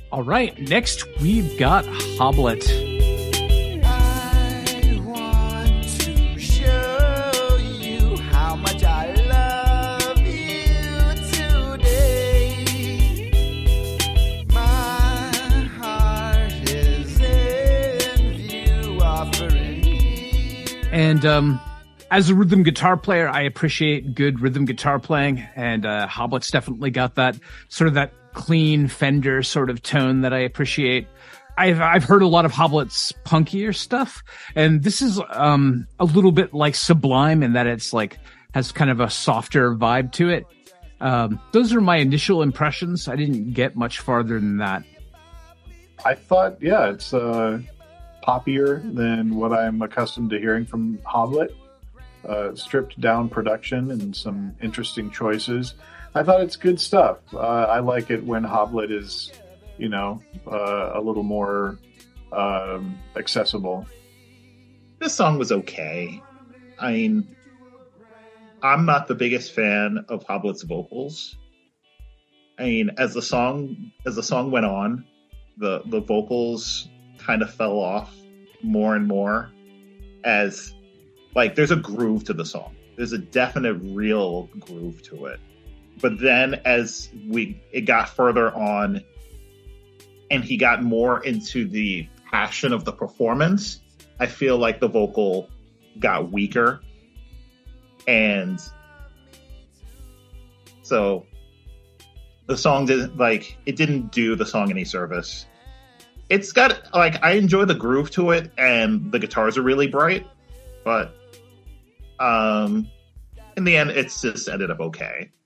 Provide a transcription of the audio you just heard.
All right, next we've got Hoblet. I want to show you how much I love you today. My heart is in view, offering you. And as a rhythm guitar player, I appreciate good rhythm guitar playing, and Hoblet's definitely got that sort of that clean Fender sort of tone that I appreciate. I've heard a lot of Hoblet's punkier stuff, and this is a little bit like Sublime in that it's like has kind of a softer vibe to it. Those are my initial impressions. I didn't get much farther than that. I thought, yeah, it's poppier than what I'm accustomed to hearing from Hoblet. Stripped down production and some interesting choices. I thought it's good stuff. I like it when Hoblet is, a little more accessible. This song was okay. I mean, I'm not the biggest fan of Hoblet's vocals. I mean, as the song went on, the vocals kind of fell off more and more as like there's a groove to the song. There's a definite real groove to it. But then as it got further on and he got more into the passion of the performance, I feel like the vocal got weaker. And so the song didn't do the song any service. It's got, I enjoy the groove to it and the guitars are really bright, but in the end, it's just ended up okay.